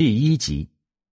第1集。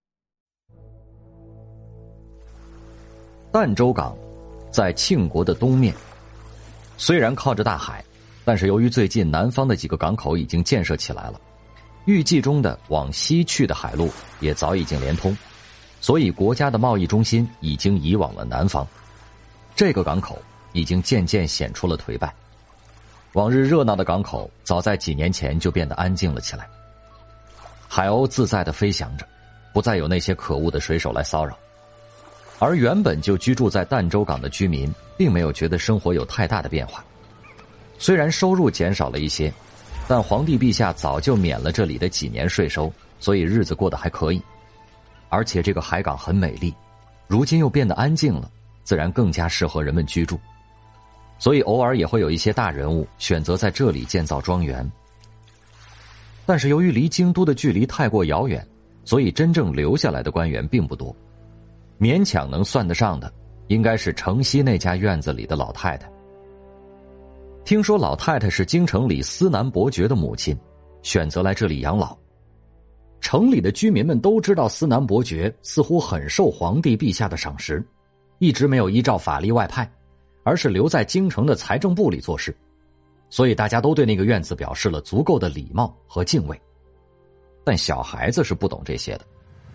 儋州港在庆国的东面，虽然靠着大海，但是由于最近南方的几个港口已经建设起来了，预计中的往西去的海路也早已经连通，所以国家的贸易中心已经移往了南方。这个港口已经渐渐显出了颓败，往日热闹的港口早在几年前就变得安静了起来。海鸥自在地飞翔着，不再有那些可恶的水手来骚扰。而原本就居住在儋州港的居民并没有觉得生活有太大的变化，虽然收入减少了一些，但皇帝陛下早就免了这里的几年税收，所以日子过得还可以。而且这个海港很美丽，如今又变得安静了，自然更加适合人们居住，所以偶尔也会有一些大人物选择在这里建造庄园。但是由于离京都的距离太过遥远，所以真正留下来的官员并不多，勉强能算得上的应该是城西那家院子里的老太太。听说老太太是京城里司南伯爵的母亲，选择来这里养老。城里的居民们都知道司南伯爵似乎很受皇帝陛下的赏识，一直没有依照法例外派，而是留在京城的财政部里做事，所以大家都对那个院子表示了足够的礼貌和敬畏。但小孩子是不懂这些的。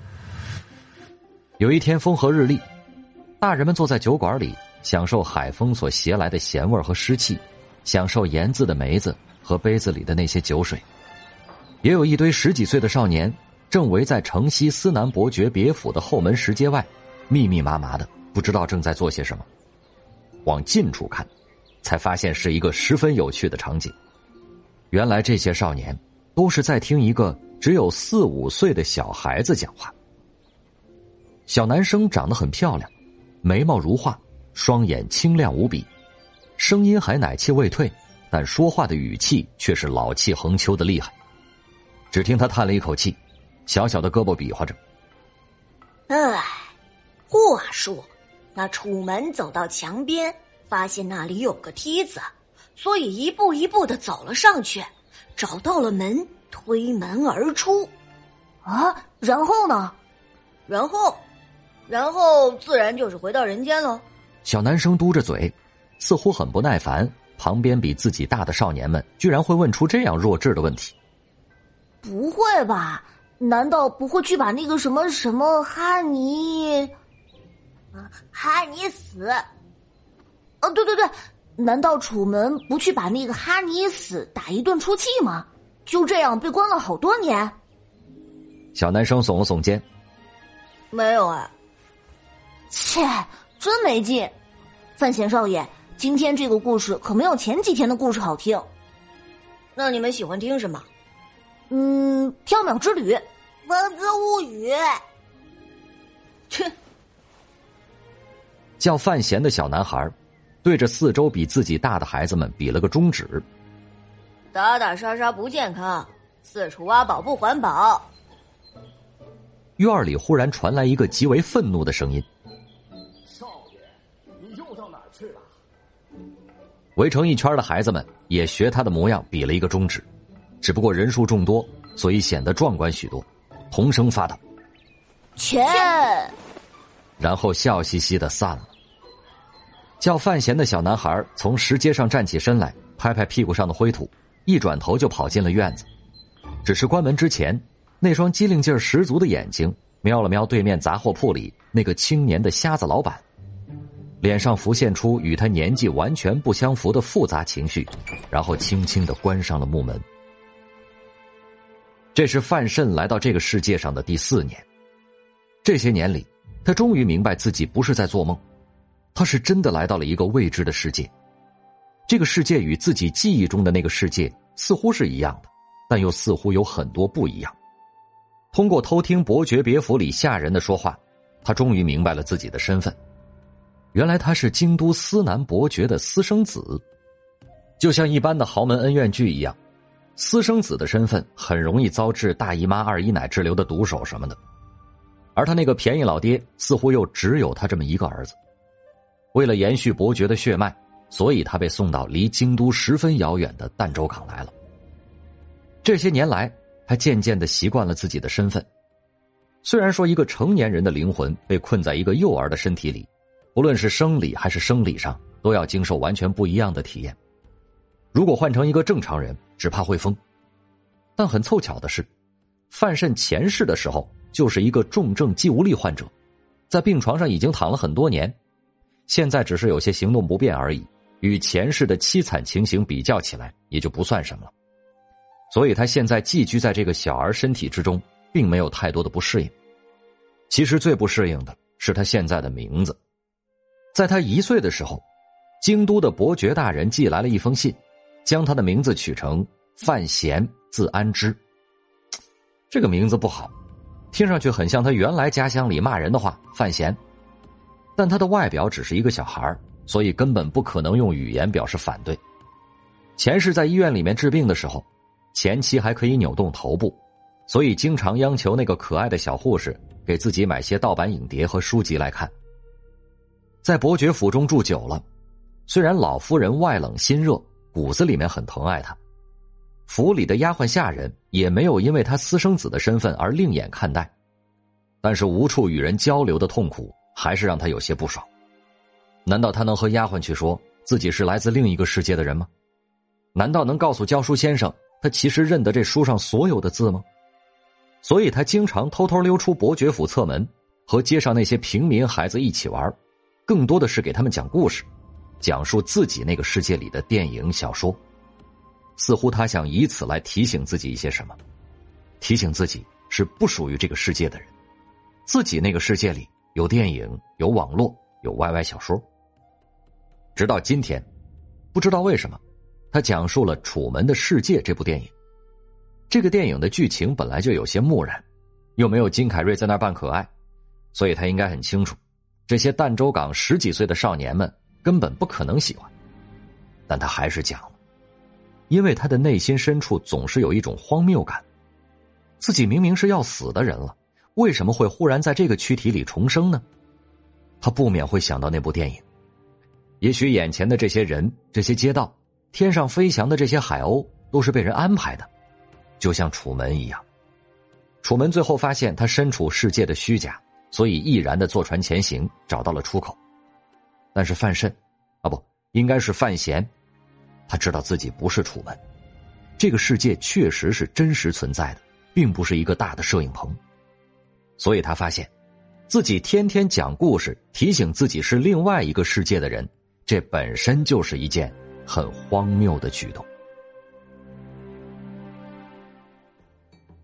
有一天风和日丽，大人们坐在酒馆里，享受海风所携来的咸味和湿气，享受盐渍的梅子和杯子里的那些酒水。也有一堆10几岁的少年正围在城西司南伯爵别府的后门石阶外，密密麻麻的，不知道正在做些什么。往近处看，才发现是一个十分有趣的场景。原来这些少年都是在听一个只有4、5岁的小孩子讲话。小男生长得很漂亮，眉毛如画，双眼清亮无比，声音还奶气未退，但说话的语气却是老气横秋的厉害。只听他叹了一口气，小小的胳膊比划着： 话说那楚门走到墙边，发现那里有个梯子，所以一步一步地走了上去，找到了门，推门而出。 然后呢？ 然后自然就是回到人间了。 小男生嘟着嘴，似乎很不耐烦，旁边比自己大的少年们居然会问出这样弱智的问题。 不会吧？难道不会去把那个什么什么哈尼死？对，难道楚门不去把那个哈尼死打一顿出气吗？就这样被关了好多年。 小男生耸了耸肩： 没有啊。 切，真没劲。范闲少爷，今天这个故事可没有前几天的故事好听。 那你们喜欢听什么？ 缥缈之旅， 王子物语。 叫范闲的小男孩对着四周比自己大的孩子们比了个中指： 打打杀杀不健康，四处挖宝不环保。 院里忽然传来一个极为愤怒的声音： 少爷，你又到哪儿去了？ 围成一圈的孩子们也学他的模样比了一个中指，只不过人数众多，所以显得壮观许多，同声发道： 切！ 然后笑嘻嘻的散了。叫范闲的小男孩从石阶上站起身来，拍拍屁股上的灰土，一转头就跑进了院子。只是关门之前，那双机灵劲儿十足的眼睛瞄了瞄对面杂货铺里那个青年的瞎子老板，脸上浮现出与他年纪完全不相符的复杂情绪，然后轻轻地关上了木门。这是范慎来到这个世界上的第4年，这些年里，他终于明白自己不是在做梦，他是真的来到了一个未知的世界。这个世界与自己记忆中的那个世界似乎是一样的，但又似乎有很多不一样。通过偷听伯爵别府里下人的说话，他终于明白了自己的身份。原来他是京都司南伯爵的私生子。就像一般的豪门恩怨剧一样，私生子的身份很容易遭致大姨妈二姨奶滞留的毒手什么的。而他那个便宜老爹似乎又只有他这么一个儿子。为了延续伯爵的血脉，所以他被送到离京都十分遥远的儋州港来了。这些年来，他渐渐地习惯了自己的身份， 虽然说一个成年人的灵魂被困在一个幼儿的身体里，不论是生理还是生理上，都要经受完全不一样的体验。如果换成一个正常人，只怕会疯。但很凑巧的是，范慎前世的时候就是一个重症肌无力患者，在病床上已经躺了很多年，现在只是有些行动不便而已，与前世的凄惨情形比较起来，也就不算什么了。所以他现在寄居在这个小儿身体之中，并没有太多的不适应。其实最不适应的是他现在的名字。在他1岁的时候，京都的伯爵大人寄来了一封信，将他的名字取成范闲，字安之。这个名字不好，听上去很像他原来家乡里骂人的话，范闲。但他的外表只是一个小孩，所以根本不可能用语言表示反对。前世在医院里面治病的时候，前妻还可以扭动头部，所以经常央求那个可爱的小护士给自己买些盗版影碟和书籍来看。在伯爵府中住久了，虽然老夫人外冷心热，骨子里面很疼爱他，府里的丫鬟下人也没有因为他私生子的身份而另眼看待，但是无处与人交流的痛苦还是让他有些不爽。难道他能和丫鬟去说自己是来自另一个世界的人吗？难道能告诉教书先生他其实认得这书上所有的字吗？所以他经常偷偷溜出伯爵府侧门，和街上那些平民孩子一起玩，更多的是给他们讲故事，讲述自己那个世界里的电影小说。似乎他想以此来提醒自己一些什么，提醒自己是不属于这个世界的人，自己那个世界里有电影，有网络，有 YY 小说。直到今天，不知道为什么，他讲述了《楚门的世界》这部电影。这个电影的剧情本来就有些木然，又没有金凯瑞在那儿扮可爱，所以他应该很清楚，这些儋州港10几岁的少年们根本不可能喜欢。但他还是讲了，因为他的内心深处总是有一种荒谬感，自己明明是要死的人了，为什么会忽然在这个躯体里重生呢？他不免会想到那部电影，也许眼前的这些人，这些街道，天上飞翔的这些海鸥都是被人安排的，就像楚门一样。楚门最后发现他身处世界的虚假，所以毅然地坐船前行，找到了出口。但是范慎，应该是范闲，他知道自己不是楚门，这个世界确实是真实存在的，并不是一个大的摄影棚。所以他发现自己天天讲故事，提醒自己是另外一个世界的人，这本身就是一件很荒谬的举动。